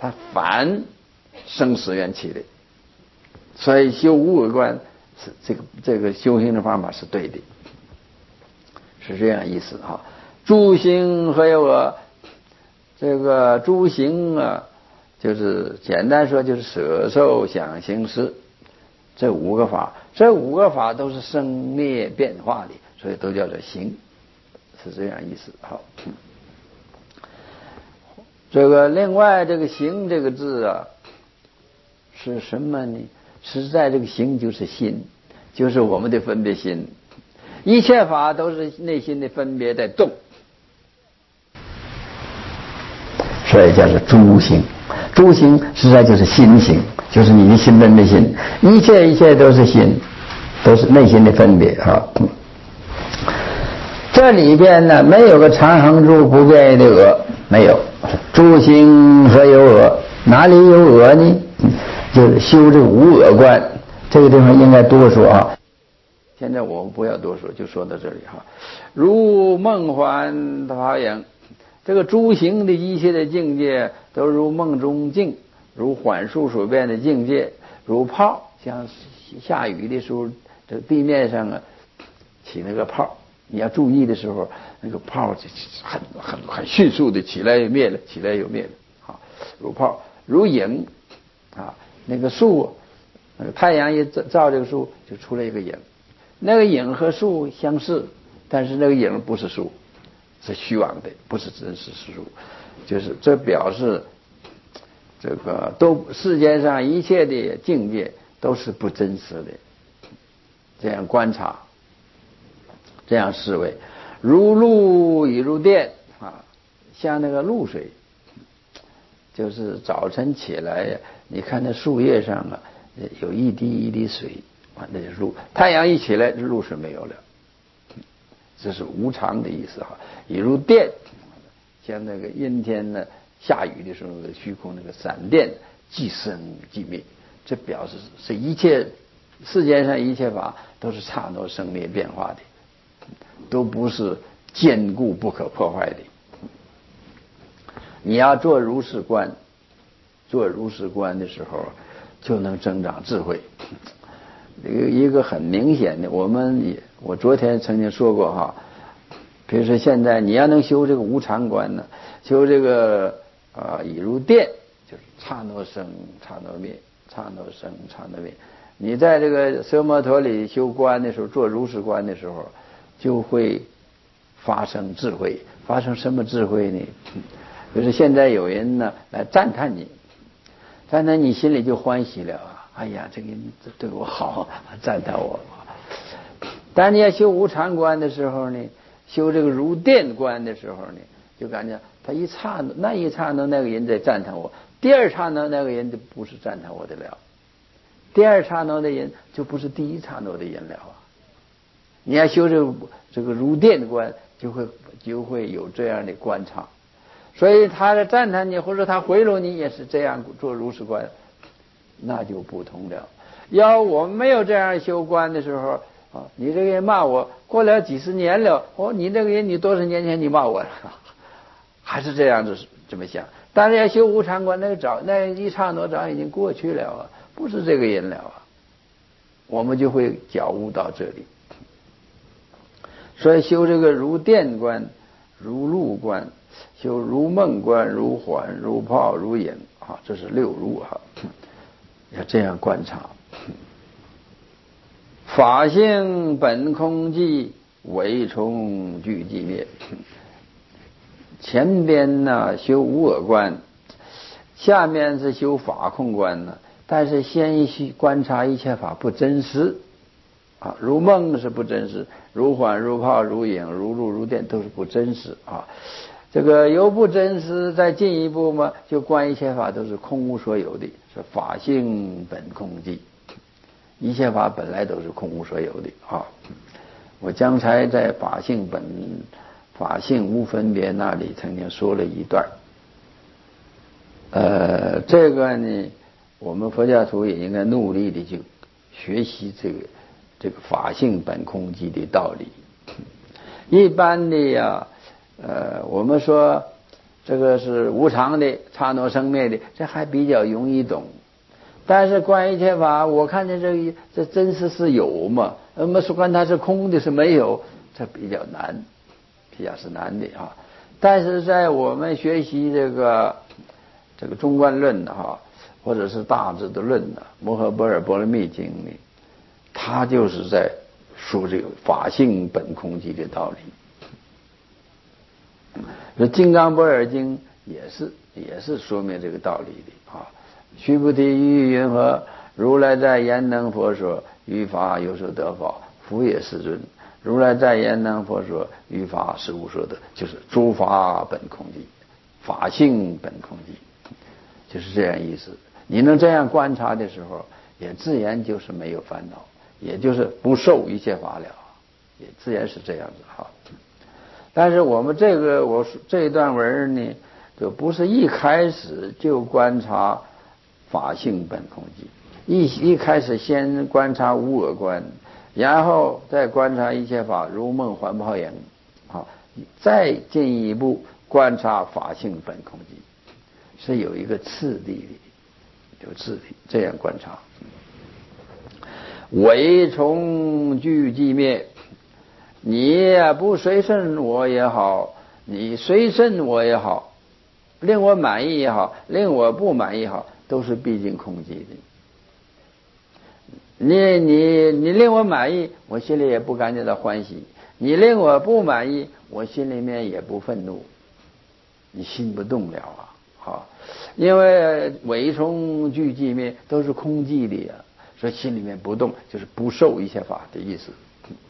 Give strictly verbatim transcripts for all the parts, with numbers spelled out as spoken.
它反生死缘起的。所以修无我观是这个这个修行的方法是对的，是这样意思哈。诸行何有我？这个诸行啊，就是简单说就是舍受想行识这五个法，这五个法都是生灭变化的，所以都叫做行，是这样意思。好，这个另外这个行这个字啊，是什么呢？实在这个行就是心，就是我们的分别心，一切法都是内心的分别在动，所以叫做诸行。诸行实在就是心行，就是你的心分别心，一切一切都是心，都是内心的分别啊。这里边呢，没有个常恒住不变的我，没有。诸行何有我？哪里有我呢？就是修这个无我观，这个地方应该多说啊。现在我们不要多说，就说到这里哈。如梦幻泡影，这个诸行的一切的境界都如梦中境，如幻术所变的境界，如泡，像下雨的时候，这个地面上啊起那个泡，你要注意的时候，那个泡很很很迅速的起来又灭了，起来又灭了，啊，如泡，如影啊。那个树，那个太阳一照照这个树，就出来一个影。那个影和树相似，但是那个影不是树，是虚妄的，不是真实是树。就是这表示，这个都世间上一切的境界都是不真实的。这样观察，这样思维，如露亦如电啊，像那个露水。就是早晨起来呀，你看那树叶上啊，有一滴一滴水啊，那就是露。太阳一起来，这露水没有了，这是无常的意思哈。也如电，像那个阴天呢，下雨的时候，虚空那个闪电即生即灭，这表示是一切世间上一切法都是刹那生灭变化的，都不是坚固不可破坏的。你要做如是观，做如是观的时候，就能增长智慧。一个很明显的，我们也我昨天曾经说过哈，比如说现在你要能修这个无常观呢，修这个啊已如电，就是刹那生刹那灭，刹那生刹那灭。你在这个奢摩陀里修观的时候，做如是观的时候，就会发生智慧。发生什么智慧呢？就是现在有人呢来赞叹你，赞叹你心里就欢喜了啊！哎呀，这个人对我好，赞叹我。但你要修无常观的时候呢，修这个如电观的时候呢，就感觉他一刹那，那一刹那那个人在赞叹我，第二刹那那个人就不是赞叹我的了，第二刹那的人就不是第一刹那的人了啊！你要修这个这个如电观，就会就会有这样的观察。所以他的赞叹你，或者他回楼你，也是这样做如是观，那就不同了。要我们没有这样修观的时候啊，你这个人骂我，过了几十年了，哦，你这个人你多少年前你骂我了，还是这样子这么想。但是要修无常观，那个早那一刹那早已经过去了啊，不是这个人了啊，我们就会觉悟到这里。所以修这个如电观、如露观。修如梦观、如幻、如泡、如影啊，这是六如哈，要这样观察。法性本空寂，唯从俱寂灭。前边呢修无我观，下面是修法空观呢。但是先去观察一切法不真实啊，如梦是不真实，如幻、如泡、如影、如露、如电都是不真实啊。这个由不真实再进一步嘛，就观一切法都是空无所有的，是法性本空寂，一切法本来都是空无所有的啊。我刚才在法性本法性无分别那里曾经说了一段，呃，这个呢，我们佛教徒也应该努力的去学习这个这个法性本空寂的道理。一般的呀。呃，我们说这个是无常的，刹那生灭的，这还比较容易懂。但是观一切法，我看见这个这真实是有嘛，那么说观它是空的，是没有，这比较难，比较是难的啊。但是在我们学习这个这个中观论的哈，或者是大智的论的摩诃般若波罗蜜经里，他就是在说这个法性本空寂的道理。这金刚般若经也是也是说明这个道理的啊。须菩提于云何？如来在言能佛说，于法有所得法，佛也世尊。如来在言能佛说，于法实无所得，就是诸法本空寂，法性本空寂，就是这样意思。你能这样观察的时候，也自然就是没有烦恼，也就是不受一切法了，也自然是这样子哈。但是我们这个我这一段文呢，就不是一开始就观察法性本空寂，一一开始先观察无我观，然后再观察一切法如梦幻泡影，好，再进一步观察法性本空寂，是有一个次第的，有次第这样观察。唯从俱寂灭，你不随顺我也好，你随顺我也好，令我满意也好，令我不满意也好，都是毕竟空寂的。你你你令我满意，我心里也不感觉到欢喜；你令我不满意，我心里面也不愤怒，你心不动了啊！好，因为唯从俱寂灭都是空寂的呀，所以心里面不动，就是不受一切法的意思。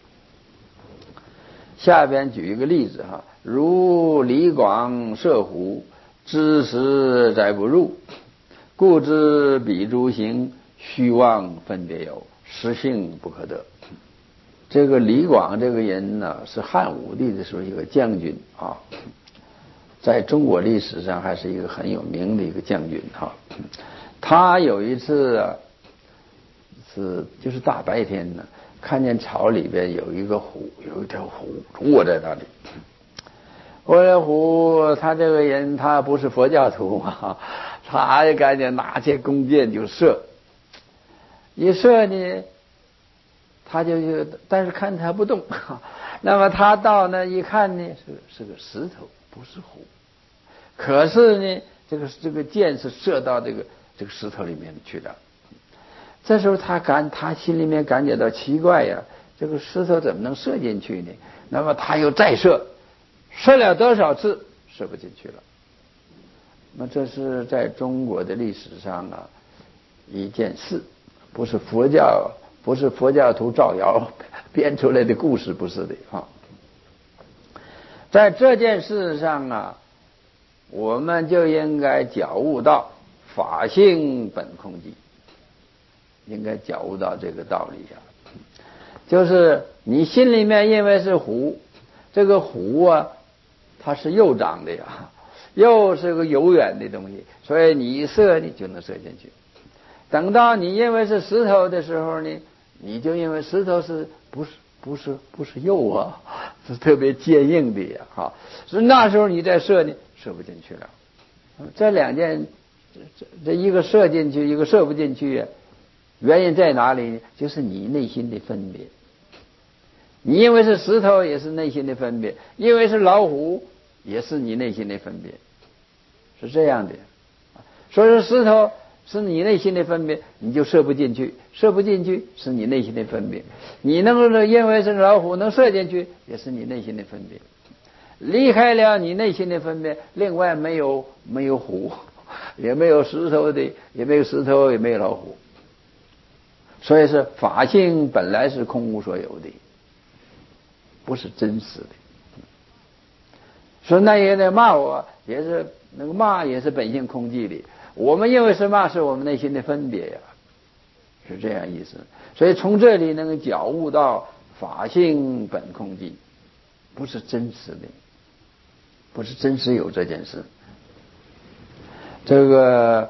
下边举一个例子哈，如李广射虎，知时载不入，故知彼诸行，虚妄分别有，实性不可得。这个李广这个人呢，是汉武帝的时候一个将军啊，在中国历史上还是一个很有名的一个将军哈。他有一次啊，是就是大白天呢，看见草里边有一个虎，有一条虎卧在那里。卧在虎，他这个人他不是佛教徒嘛，他就赶紧拿起弓箭就射。一射呢，他就就但是看他不动，那么他到那一看呢，是是个石头，不是虎。可是呢，这个这个箭是射到这个这个石头里面去了。这时候他感他心里面感觉到奇怪呀，这个石头怎么能射进去呢？那么他又再射，射了多少次射不进去了。那这是在中国的历史上啊一件事，不是佛教不是佛教徒造谣编出来的故事，不是的啊。在这件事上啊，我们就应该觉悟到法性本空寂，应该觉悟到这个道理呀、啊。就是你心里面因为是虎，这个虎啊，它是又长的呀，又是个有远的东西，所以你一射你就能射进去。等到你因为是石头的时候呢，你就因为石头是不是不是不是釉啊，是特别坚硬的呀，哈，所以那时候你再射呢，射不进去了。这两件，这这一个射进去，一个射不进去呀，原因在哪里呢？就是你内心的分别。你因为是石头，也是内心的分别；因为是老虎，也是你内心的分别，是这样的。所以说石头是你内心的分别，你就射不进去；射不进去是你内心的分别。你能够因为是老虎能射进去，也是你内心的分别。离开了你内心的分别，另外没有没有虎，也没有石头的，也没有石头，也没有老虎。所以是法性本来是空无所有的，不是真实的。说那些人骂我，也是那个骂也是本性空寂的。我们认为是骂，是我们内心的分别呀，是这样意思。所以从这里能够觉悟到法性本空寂，不是真实的，不是真实有这件事。这个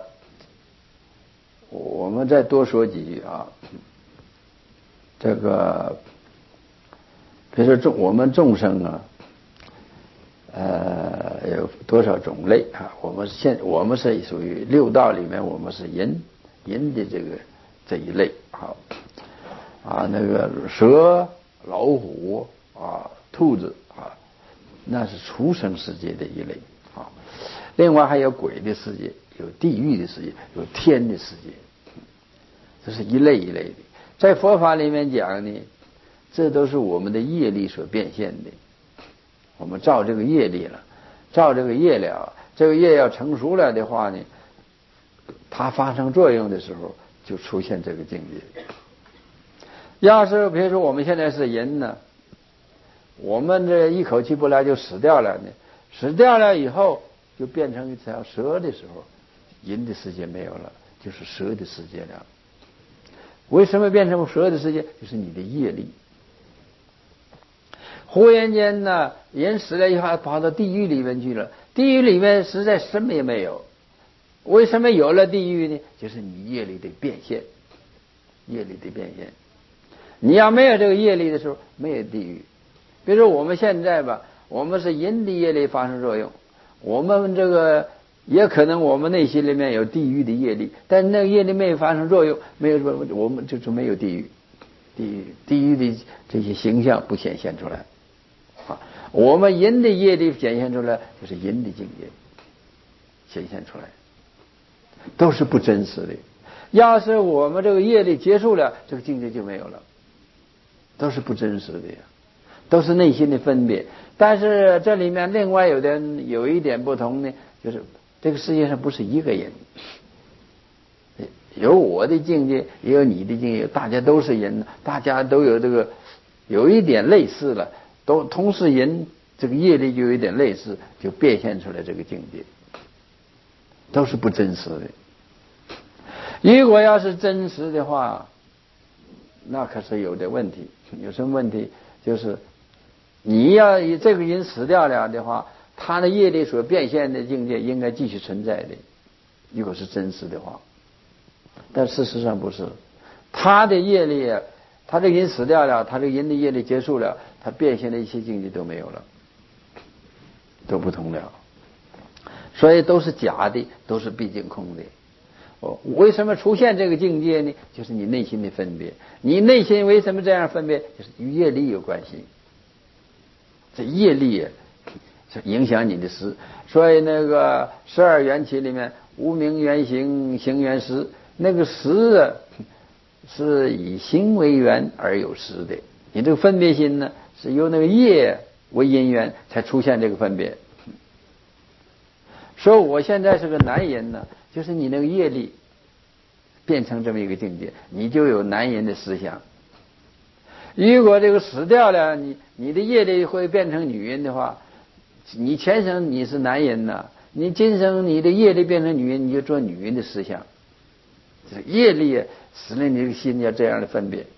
我们再多说几句啊。这个比如说众我们众生啊， 呃有多少种类啊？我们现我们是属于六道里面，我们是阴阴的这个这一类。好啊，那个蛇、老虎啊、兔子啊，那是畜生世界的一类啊。另外还有鬼的世界，有地狱的世界，有天的世界，这是一类一类的。在佛法里面讲呢，这都是我们的业力所变现的。我们造这个业力了，造这个业了，这个业要成熟了的话呢，它发生作用的时候就出现这个境界。要是比如说我们现在是人呢，我们这一口气不来就死掉了呢，死掉了以后就变成一条蛇的时候，人的世界没有了，就是蛇的世界了。为什么变成蛇的世界？就是你的业力。忽然间呢，人死了以后跑到地狱里面去了，地狱里面实在什么也没有。为什么有了地狱呢？就是你业力的变现，业力的变现。你要没有这个业力的时候，没有地狱。比如说我们现在吧，我们是阴的业力发生作用，我们这个也可能我们内心里面有地狱的业力，但是那个业力没有发生作用，没有什么，我们就是没有地狱，地狱地狱的这些形象不显现出来。啊，我们阴的业力显现出来，就是阴的境界显现出来，都是不真实的。要是我们这个业力结束了，这个境界就没有了，都是不真实的呀，都是内心的分别。但是这里面另外有点有一点不同呢，就是这个世界上不是一个人，有我的境界，也有你的境界，大家都是人，大家都有这个有一点类似了，都同是人，这个业力就有一点类似，就变现出来这个境界，都是不真实的。如果要是真实的话，那可是有点问题。有什么问题？就是你要这个人死掉了的话，他的业力所变现的境界应该继续存在的，如果是真实的话。但事实上不是，他的业力，他这个人死掉了，他这个人的业力结束了，他变现的一些境界都没有了，都不同了，所以都是假的，都是毕竟空的。哦，为什么出现这个境界呢？就是你内心的分别。你内心为什么这样分别？就是与业力有关系。这业力是影响你的识，所以那个十二缘起里面，无明缘行，行缘识，那个识啊，是以心为缘而有识的。你这个分别心呢，是由那个业为因缘才出现这个分别。说我现在是个男人呢，就是你那个业力变成这么一个境界，你就有男人的思想。如果这个死掉了，你你的业力会变成女人的话，你前生你是男人呢，你今生你的业力变成女人，你就做女人的思想。这业力使了你的心要这样的分别。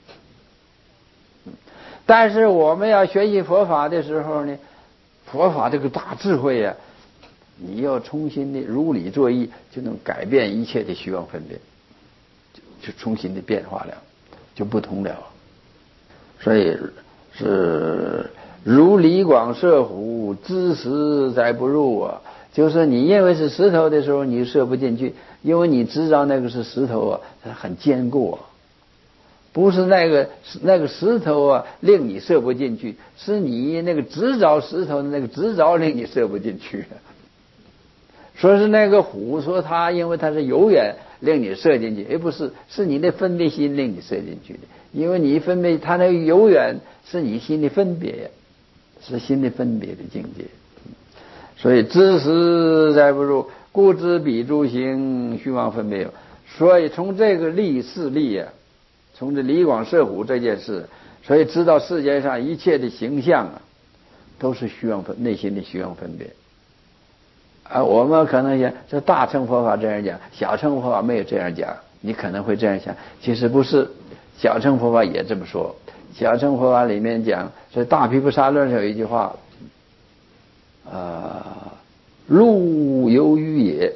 但是我们要学习佛法的时候呢，佛法这个大智慧呀、啊，你要重新的如理作意，就能改变一切的虚妄分别，就就重新的变化了，就不同了。所以是如理广摄虎，知识载不入啊。就是你认为是石头的时候，你摄不进去，因为你知道那个是石头啊，它很坚固啊。不是那个那个石头啊令你摄不进去，是你那个执着石头的那个执着令你摄不进去。说是那个虎，说它因为它是有远令你射进去，哎，不是，是你的分别心令你射进去的。因为你分别，它那个有远是你心的分别，是心的分别的境界。所以知识载不入，故知彼诸行，虚妄分别有。所以从这个立事立啊，从这理广摄虎这件事，所以知道世界上一切的形象啊，都是虚妄分，内心的虚妄分别。啊，我们可能想，这大乘佛法这样讲，小乘佛法没有这样讲，你可能会这样想，其实不是，小乘佛法也这么说。小乘佛法里面讲，所以大毗婆沙论上有一句话，呃，路由于也，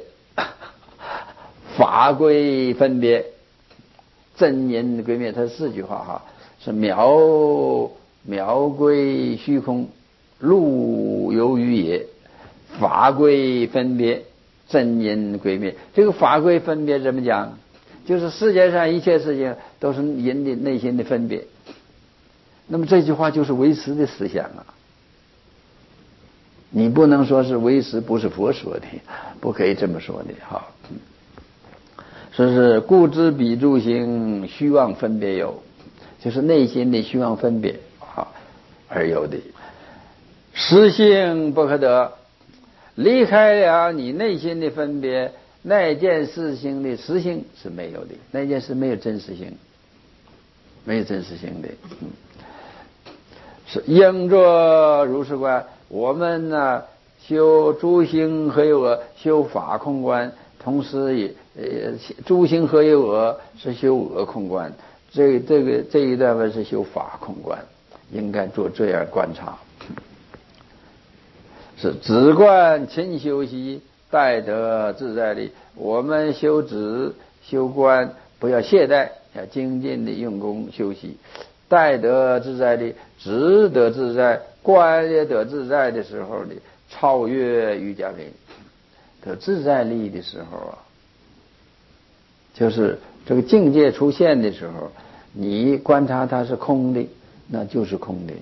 法归分别，真言归灭，它四句话哈，是描描归虚空， 路由于也，法规分别，真因归灭。这个法规分别怎么讲？就是世界上一切事情都是人的内心的分别。那么这句话就是唯识的思想啊。你不能说是唯识不是佛说的，不可以这么说的哈。说是故知彼诸行，虚妄分别有，就是内心的虚妄分别啊而有的。实性不可得，离开了你内心的分别，那件事情的实性是没有的，那件事没有真实性，没有真实性的。嗯，是应作如是观。我们呢修诸行合有我，修法空观，同时也呃诸行合有我是修我空观，这这个这一段文是修法空观，应该做这样观察。是止观勤修习，待得自在力。我们修止修观不要懈怠，要精进的用功修习，待得自在力，止得自在，观也得自在的时候呢，超越瑜伽品。得自在力的时候啊，就是这个境界出现的时候，你观察它是空的，那就是空的。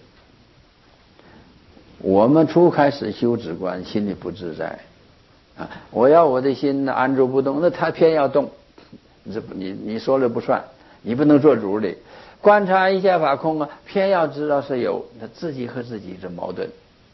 我们初开始修止观，心里不自在啊！我要我的心安住不动，那他偏要动，这你你说了不算，你不能做主的。观察一切法空啊，偏要知道是有，他自己和自己是矛盾。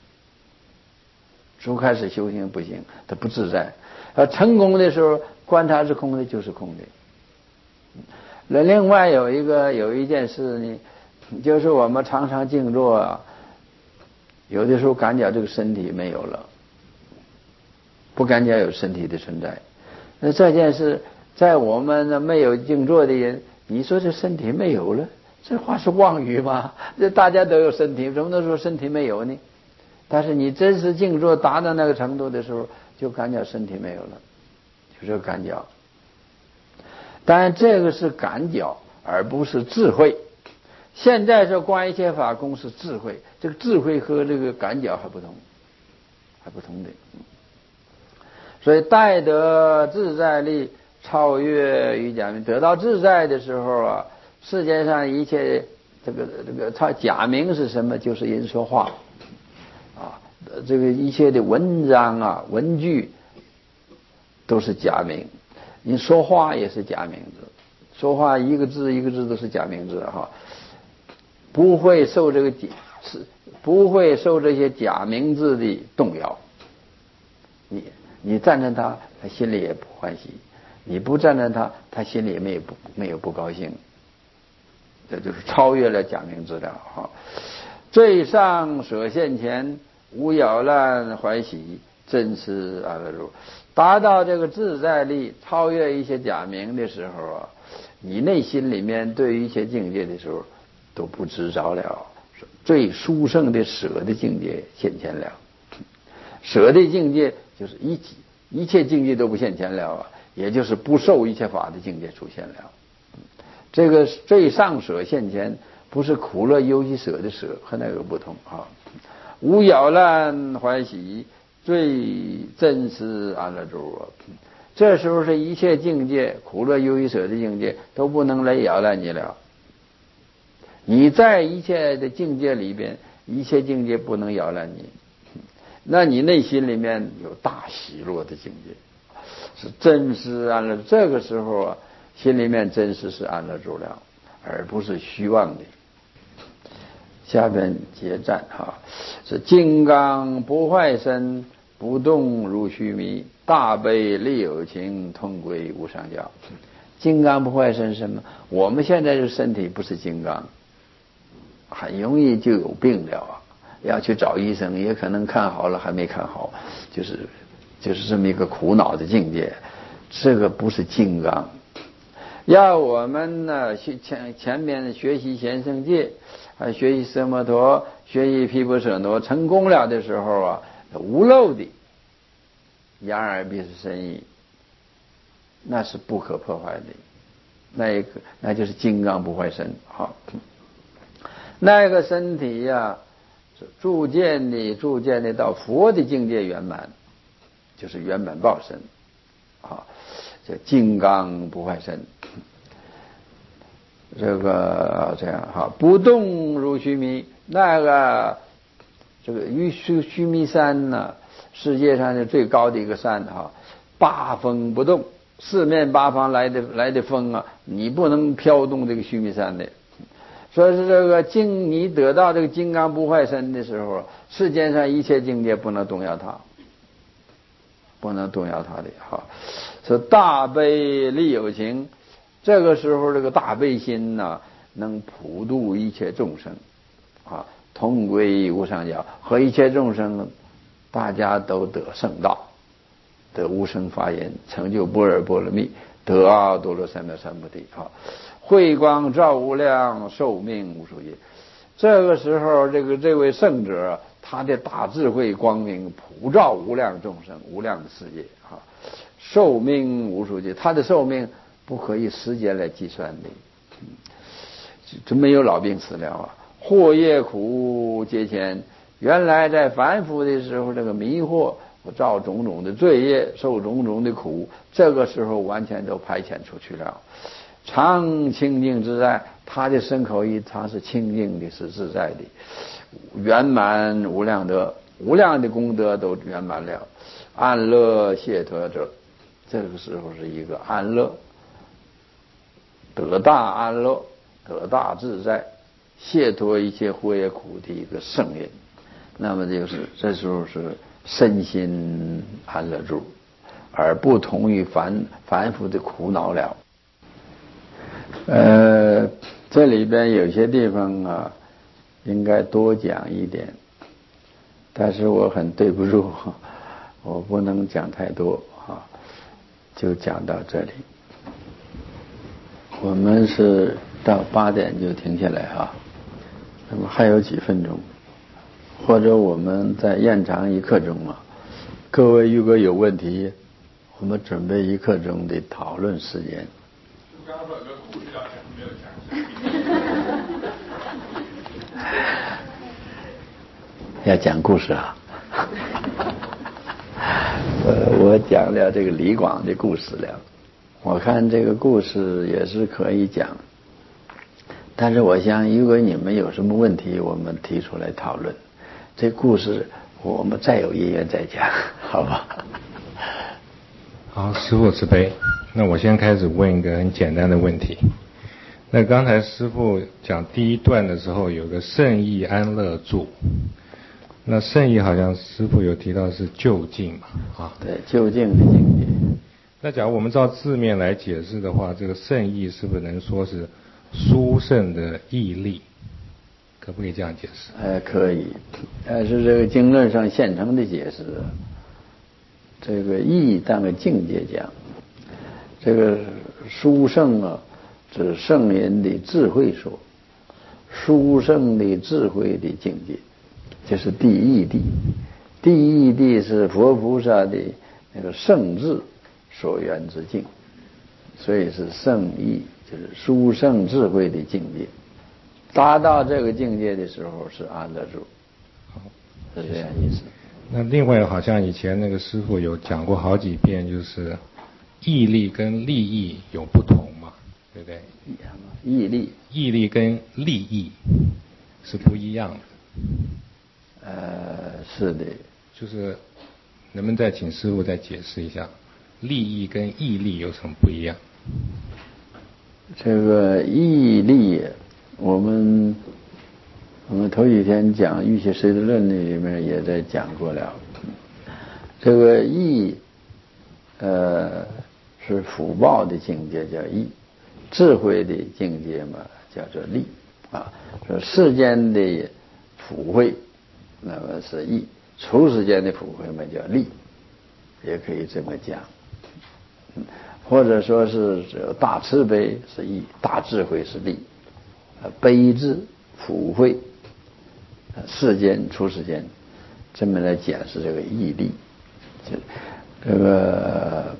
初开始修行不行，他不自在。而成功的时候，观察是空的，就是空的。那另外有一个有一件事呢，就是我们常常静坐啊。有的时候感觉这个身体没有了，不感觉有身体的存在。那这件事在我们呢没有静坐的人，你说这身体没有了，这话是妄语吗？这大家都有身体，怎么能说身体没有呢？但是你真实静坐达到那个程度的时候，就感觉身体没有了，就是感觉。当然这个是感觉，而不是智慧。现在说观一切法空是智慧，这个智慧和这个感觉还不同，还不同的。所以待得自在力，超越于假名。得到自在的时候啊，世界上一切这个这个它假名是什么？就是人说话啊，这个一切的文章啊文句都是假名，你说话也是假名字，说话一个字一个字都是假名字哈。不会受这个是不会受这些假名字的动摇。你你赞成他，他心里也不欢喜；你不赞成他，他心里也没有不没有不高兴。这就是超越了假名字了哈。最上舍现前，无扰乱怀喜，真实阿乐如。达到这个自在力，超越一些假名的时候啊，你内心里面对于一些境界的时候。都不知着了，最殊胜的舍的境界现前了。舍的境界就是一一切境界都不现前了啊，也就是不受一切法的境界出现了。这个最上舍现前，不是苦乐忧喜舍的舍，和那个不同啊。无扰乱欢喜，最真实安乐住。这时候是一切境界，苦乐忧喜舍的境界都不能来扰乱你了。你在一切的境界里边，一切境界不能扰乱你，那你内心里面有大喜乐的境界，是真实安乐。这个时候啊，心里面真实是安乐住了，而不是虚妄的。下边结赞哈，是金刚不坏身，不动如须弥，大悲利有情，同归无上教。金刚不坏身是什么？我们现在这身体不是金刚。很容易就有病了啊！要去找医生，也可能看好了还没看好，就是就是这么一个苦恼的境界。这个不是金刚。要我们呢，前前面学习贤圣戒，还学习奢摩陀，学习毗婆舍那，成功了的时候啊，无漏的眼耳鼻舌身意，那是不可破坏的。那一个那就是金刚不坏身。好。那个身体呀、啊， 逐渐的逐渐的到佛的境界圆满，就是圆满报身啊，叫金刚不坏身。这个这样哈，不动如须弥。那个这个须须须弥山呢，世界上是最高的一个山哈，八风不动，四面八方来的来的风啊，你不能飘动这个须弥山的。所以是这个金，你得到这个金刚不坏身的时候，世间上一切境界不能动摇它，不能动摇它的哈。是大悲力有情，这个时候这个大悲心呢，能普度一切众生啊，同归无上教，和一切众生大家都得圣道，得无生法忍，成就般若波罗蜜，得阿多罗三藐三菩提啊。慧光照无量，寿命无数劫。这个时候，这个这位圣者，他的大智慧光明普照无量众生，无量的世界啊，寿命无数劫。他的寿命不可以时间来计算的，这没有老病死了啊。惑业苦皆前，原来在凡夫的时候，这个迷惑造种种的罪业，受种种的苦，这个时候完全都排遣出去了。常清净自在，他的身口意他是清净的，是自在的，圆满无量德，无量的功德都圆满了。安乐解脱者，这个时候是一个安乐，得大安乐，得大自在，解脱一切惑业苦的一个圣人。那么就是这时候是身心安乐住，而不同于凡凡夫的苦恼了。呃，这里边有些地方啊，应该多讲一点，但是我很对不住，我不能讲太多啊，就讲到这里。我们是到八点就停下来啊，那么还有几分钟，或者我们再延长一刻钟啊。各位如果有问题，我们准备一刻钟的讨论时间。 刚刚说有个故事要讲，没有讲。 要讲故事啊！呃，我讲了这个李广的故事了。我看这个故事也是可以讲，但是我想，如果你们有什么问题，我们提出来讨论。这故事我们再有因缘再讲，好吧？ 好，师父慈悲。那我先开始问一个很简单的问题。那刚才师父讲第一段的时候，有个圣意安乐住。那圣意好像师父有提到是究竟嘛？啊， 对，究竟的境界。 那假如我们照字面来解释的话，这个圣意是不是能说是殊胜的义力？可不可以这样解释？ 呃，可以，但是这个经论上现成的解释，这个义当个境界讲。这个殊胜啊，指圣人的智慧说，殊胜的智慧的境界，这是第一谛。第一谛是佛菩萨的那个圣智所缘之境，所以是圣意，就是殊胜智慧的境界。达到这个境界的时候是安乐住， 好， 是这样意思。 那另外好像以前那个师父有讲过好几遍，就是义力跟利益有不同嘛，对不对？ 义力， 义力跟利益是不一样的。 呃，是的。 就是能不能再请师父再解释一下，利益跟义力有什么不一样？ 这个义力，我们我们头几天讲《瑜伽师地论》里面也在讲过了。这个义，呃，是福报的境界叫义，智慧的境界嘛叫做利啊。说世间的福慧，那么是义；出世间的福慧嘛叫利，也可以这么讲。或者说是大慈悲是义，大智慧是利，悲智、福慧、世间、出世间，这么来解释这个义利。这个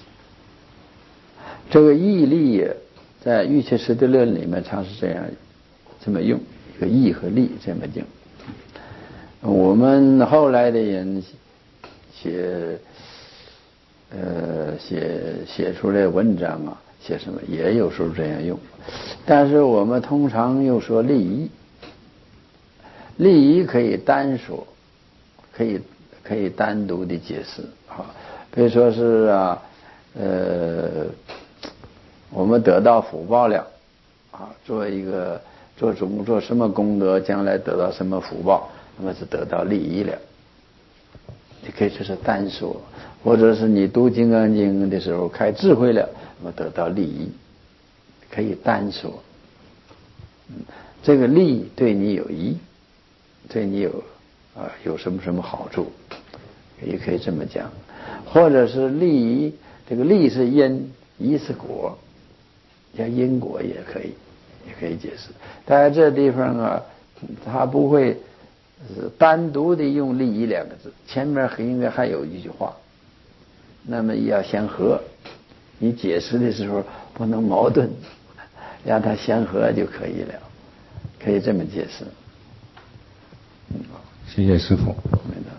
这个义利在《瑜伽师地论》里面常是这样这么用，一个义和利这么用。 我们后来的人写，呃，写写出来文章啊，写什么也有时候这样用，但是我们通常又说立仪，立仪可以单说，可以可以单独的解释啊，比如说是啊，呃，我们得到福报了啊，做一个做种做什么功德，将来得到什么福报。那么是得到利益了，你可以说是单说，或者是你读《金刚经》的时候开智慧了，那么得到利益，可以单说。嗯，这个利对你有益，对你有啊有什么什么好处，也可以这么讲，或者是利益，这个利是因，益是果，叫因果也可以，也可以解释。但是这地方啊，它不会。是单独的用利益两个字，前面应该还有一句话，那么要相合，你解释的时候不能矛盾，让它相合就可以了，可以这么解释。 嗯，谢谢师父。 没的。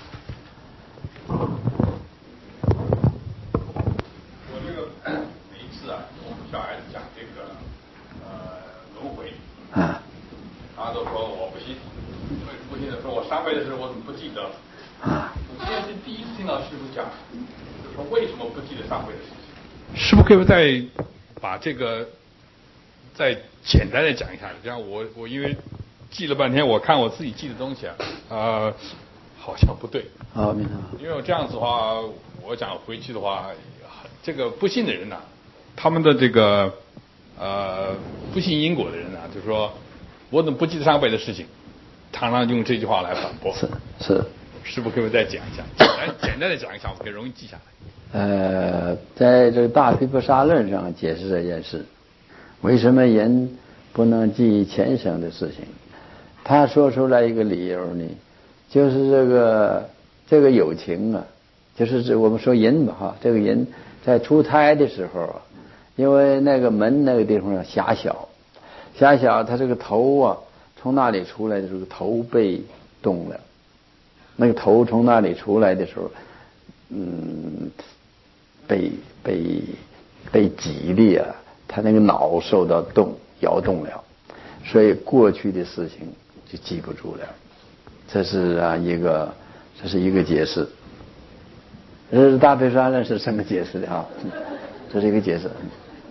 我这个每一次啊，我们小孩子讲这个呃轮回啊， 他都说我不信。不信的说，我上辈的事我怎么不记得？啊！我今天是第一次听到师父讲，就说为什么不记得上辈的事情？师父可不可以再把这个再简单的讲一下？这样我我因为记了半天，我看我自己记的东西啊，呃，好像不对。 好，明白。 因为我这样子的话，我讲回去的话，这个不信的人呐、啊，他们的这个呃不信因果的人呐、啊，就是说我怎么不记得上辈的事情？常常用这句话来反驳。 是是， 师父可不可以再讲一下？简单简单的讲一下，我们可以容易记下来。 呃，在这个大毗婆沙论上解释这件事，为什么人不能记前生的事情？他说出来一个理由呢，就是这个这个有情啊，就是这我们说人吧哈，这个人在出胎的时候啊，因为那个门那个地方狭小，狭小，他这个头啊。从那里出来的时候，头被动了。那个头从那里出来的时候，嗯，被被被挤的啊，他那个脑受到动摇动了，所以过去的事情就记不住了。这是啊一个，这是一个解释。这是大悲山呢是这么解释的啊，这是一个解释。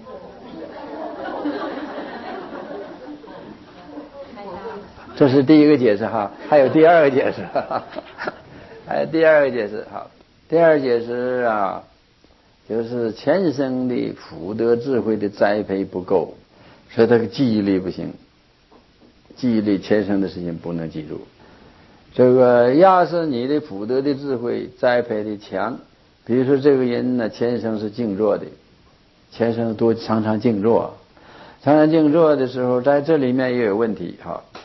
这是第一个解释哈，还有第二个解释，哈哈还有第二个解释哈。第二个解释啊，就是前生的福德智慧的栽培不够，所以他的记忆力不行，记忆力前生的事情不能记住。这个要是你的福德的智慧栽培的强，比如说这个人呢前生是静坐的，前生多常常静坐，常常静坐的时候，在这里面也有问题哈。